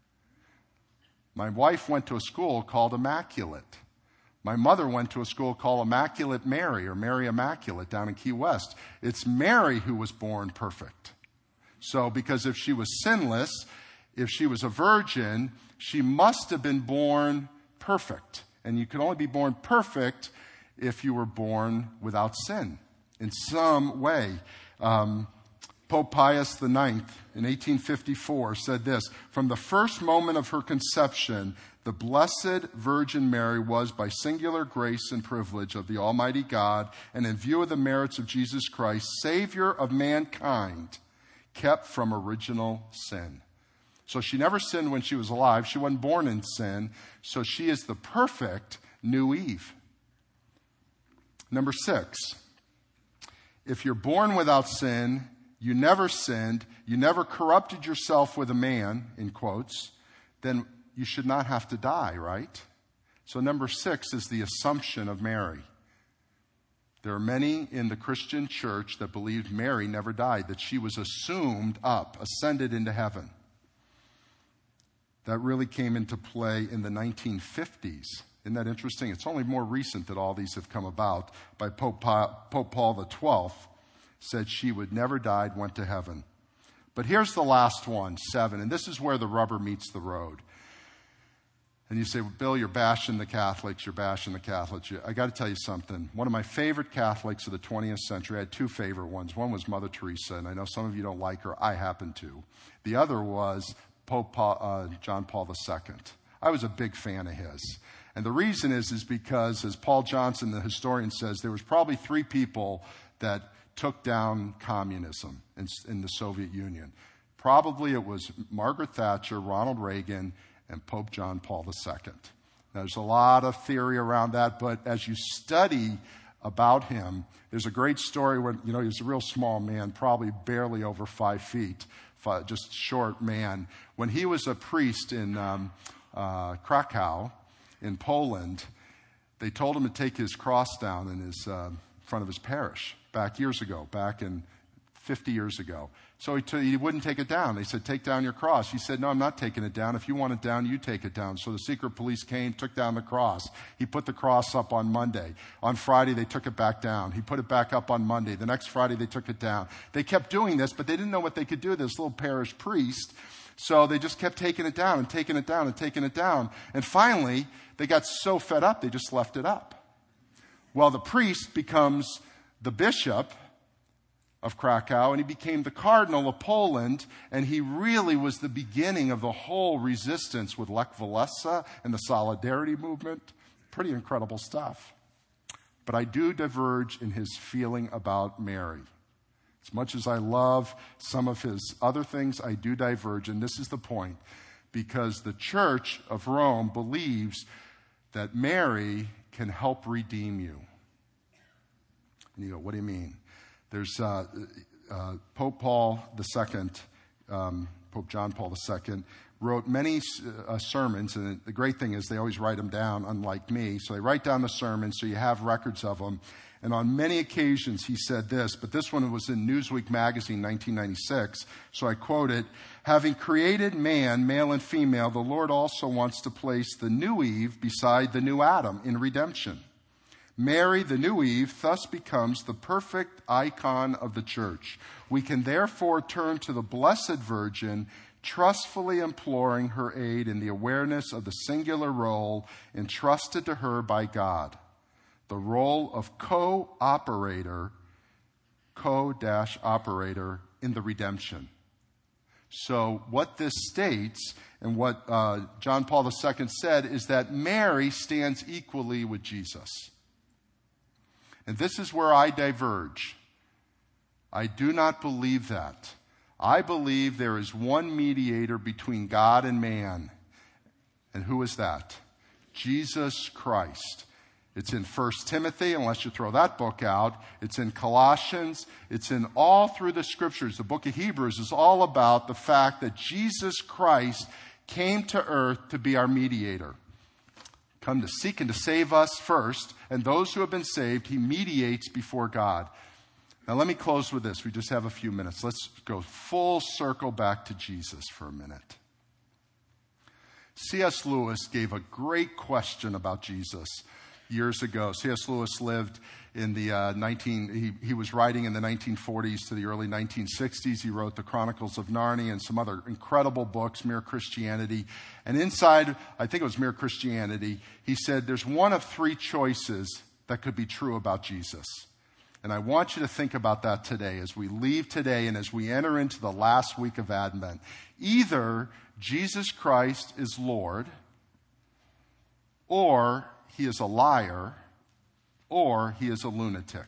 My wife went to a school called Immaculate. My mother went to a school called Immaculate Mary, or Mary Immaculate, down in Key West. It's Mary who was born perfect. So, because if she was sinless, if she was a virgin, she must have been born perfect. And you could only be born perfect if you were born without sin in some way. Pope Pius IX in 1854 said this, "From the first moment of her conception, the Blessed Virgin Mary was, by singular grace and privilege of the Almighty God, and in view of the merits of Jesus Christ, Savior of mankind, kept from original sin." So she never sinned when she was alive. She wasn't born in sin. So she is the perfect new Eve. Number 6, if you're born without sin, you never sinned, you never corrupted yourself with a man, in quotes, then you should not have to die, right? So number 6 is the Assumption of Mary. There are many in the Christian church that believe Mary never died, that she was assumed up, ascended into heaven. That really came into play in the 1950s. Isn't that interesting? It's only more recent that all these have come about. By Pope Paul XII said she would never died, went to heaven. But here's the last one, 7, and this is where the rubber meets the road. And you say, well, Bill, you're bashing the Catholics, you're bashing the Catholics. I got to tell you something. One of my favorite Catholics of the 20th century, I had 2 favorite ones. One was Mother Teresa, and I know some of you don't like her. I happen to. The other was Pope John Paul II. I was a big fan of his. And the reason is because, as Paul Johnson, the historian, says, there was probably 3 people that took down communism in the Soviet Union. Probably it was Margaret Thatcher, Ronald Reagan, and Pope John Paul II. Now, there's a lot of theory around that, but as you study about him, there's a great story when, he was a real small man, probably barely over 5 feet, just short man. When he was a priest in Krakow, in Poland, they told him to take his cross down in his front of his parish back in 50 years ago. So he wouldn't take it down. They said, take down your cross. He said, no, I'm not taking it down. If you want it down, you take it down. So the secret police came, took down the cross. He put the cross up on Monday. On Friday, they took it back down. He put it back up on Monday. The next Friday, they took it down. They kept doing this, but they didn't know what they could do, this little parish priest. So they just kept taking it down and taking it down and taking it down. And finally, they got so fed up, they just left it up. Well, the priest becomes the bishop of Krakow, and he became the cardinal of Poland, and he really was the beginning of the whole resistance with Lech Walesa and the Solidarity movement. Pretty incredible stuff. But I do diverge in his feeling about Mary. As much as I love some of his other things, I do diverge, and this is the point, because the Church of Rome believes that Mary can help redeem you. And you go, what do you mean? There's Pope Paul II, Pope John Paul II, wrote many sermons, and the great thing is they always write them down, unlike me. So they write down the sermons, so you have records of them. And on many occasions he said this, but this one was in Newsweek magazine, 1996, so I quote it, having created man, male and female, the Lord also wants to place the new Eve beside the new Adam in redemption. Mary, the new Eve, thus becomes the perfect icon of the church. We can therefore turn to the Blessed Virgin, trustfully imploring her aid in the awareness of the singular role entrusted to her by God, the role of co-operator in the redemption. So what this states, and what John Paul II said, is that Mary stands equally with Jesus. And this is where I diverge. I do not believe that. I believe there is one mediator between God and man. And who is that? Jesus Christ. It's in 1 Timothy, unless you throw that book out. It's in Colossians. It's in all through the scriptures. The book of Hebrews is all about the fact that Jesus Christ came to earth to be our mediator. Come to seek and to save us first, and those who have been saved, he mediates before God. Now let me close with this. We just have a few minutes. Let's go full circle back to Jesus for a minute. C.S. Lewis gave a great question about Jesus years ago. C.S. Lewis lived in the he was writing in the 1940s to the early 1960s. He wrote the Chronicles of Narnia and some other incredible books, Mere Christianity. And inside, I think it was Mere Christianity, he said there's one of 3 choices that could be true about Jesus. And I want you to think about that today as we leave today and as we enter into the last week of Advent. Either Jesus Christ is Lord, or he is a liar, or he is a lunatic.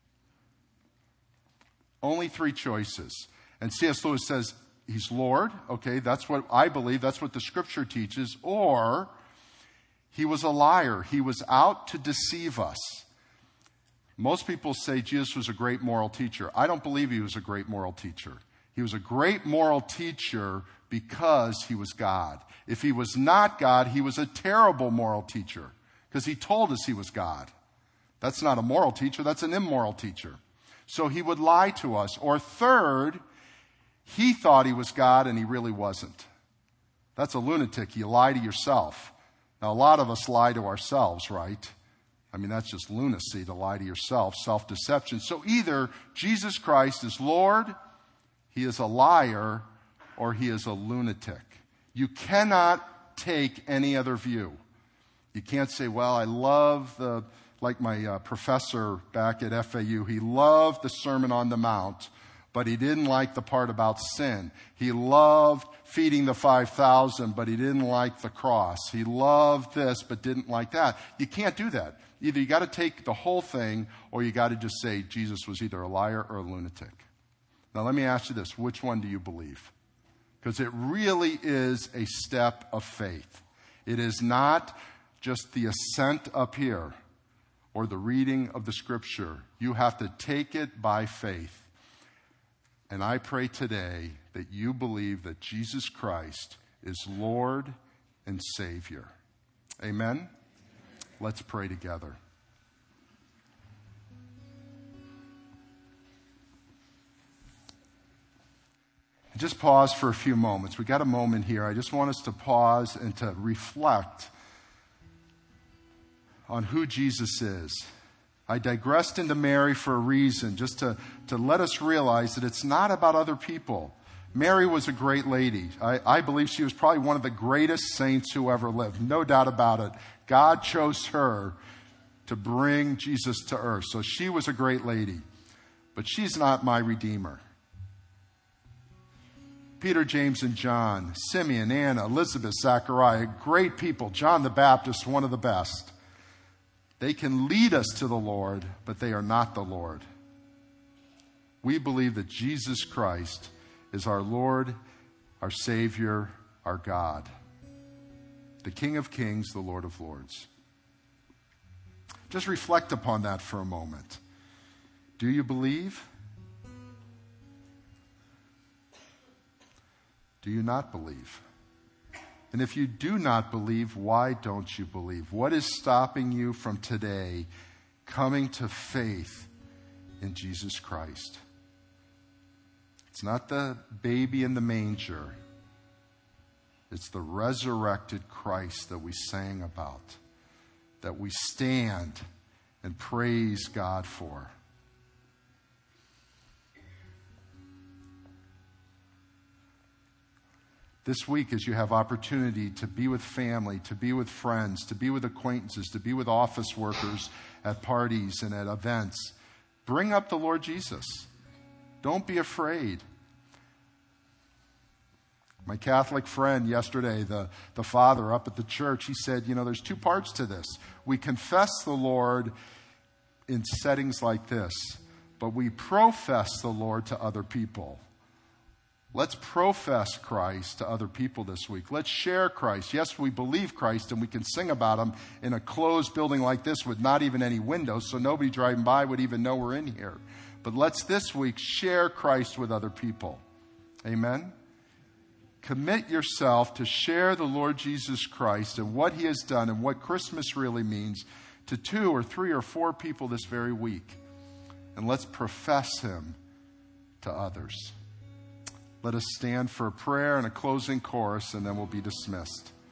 Only 3 choices. And C.S. Lewis says he's Lord. Okay, that's what I believe. That's what the scripture teaches. Or he was a liar. He was out to deceive us. Most people say Jesus was a great moral teacher. I don't believe he was a great moral teacher. He was a great moral teacher because he was God. If he was not God, he was a terrible moral teacher because he told us he was God. That's not a moral teacher, that's an immoral teacher. So he would lie to us. Or third, he thought he was God and he really wasn't. That's a lunatic. You lie to yourself. Now, a lot of us lie to ourselves, right? I mean, that's just lunacy to lie to yourself, self-deception. So either Jesus Christ is Lord, he is a liar, or he is a lunatic. You cannot take any other view. You can't say, well, I love like my professor back at FAU, he loved the Sermon on the Mount, but he didn't like the part about sin. He loved feeding the 5,000, but he didn't like the cross. He loved this, but didn't like that. You can't do that. Either you got to take the whole thing, or you got to just say Jesus was either a liar or a lunatic. Now let me ask you this. Which one do you believe? Because it really is a step of faith. It is not just the assent up here or the reading of the scripture. You have to take it by faith. And I pray today that you believe that Jesus Christ is Lord and Savior. Amen? Let's pray together. Just pause for a few moments. We got a moment here. I just want us to pause and to reflect on who Jesus is. I digressed into Mary for a reason, just to let us realize that it's not about other people. Mary was a great lady. I believe she was probably one of the greatest saints who ever lived. No doubt about it. God chose her to bring Jesus to earth. So she was a great lady. But she's not my Redeemer. Peter, James, and John, Simeon, Anna, Elizabeth, Zachariah, great people. John the Baptist, one of the best. They can lead us to the Lord, but they are not the Lord. We believe that Jesus Christ is our Lord, our Savior, our God. The King of Kings, the Lord of Lords. Just reflect upon that for a moment. Do you believe? Do you not believe? And if you do not believe, why don't you believe? What is stopping you from today coming to faith in Jesus Christ? It's not the baby in the manger. It's the resurrected Christ that we sang about, that we stand and praise God for. This week, as you have opportunity to be with family, to be with friends, to be with acquaintances, to be with office workers at parties and at events, bring up the Lord Jesus. Don't be afraid. My Catholic friend yesterday, the father up at the church, he said, there's two parts to this. We confess the Lord in settings like this, but we profess the Lord to other people. Let's profess Christ to other people this week. Let's share Christ. Yes, we believe Christ and we can sing about him in a closed building like this with not even any windows, so nobody driving by would even know we're in here. But let's this week share Christ with other people. Amen? Commit yourself to share the Lord Jesus Christ and what he has done and what Christmas really means to 2 or 3 or 4 people this very week. And let's profess him to others. Let us stand for a prayer and a closing chorus, and then we'll be dismissed.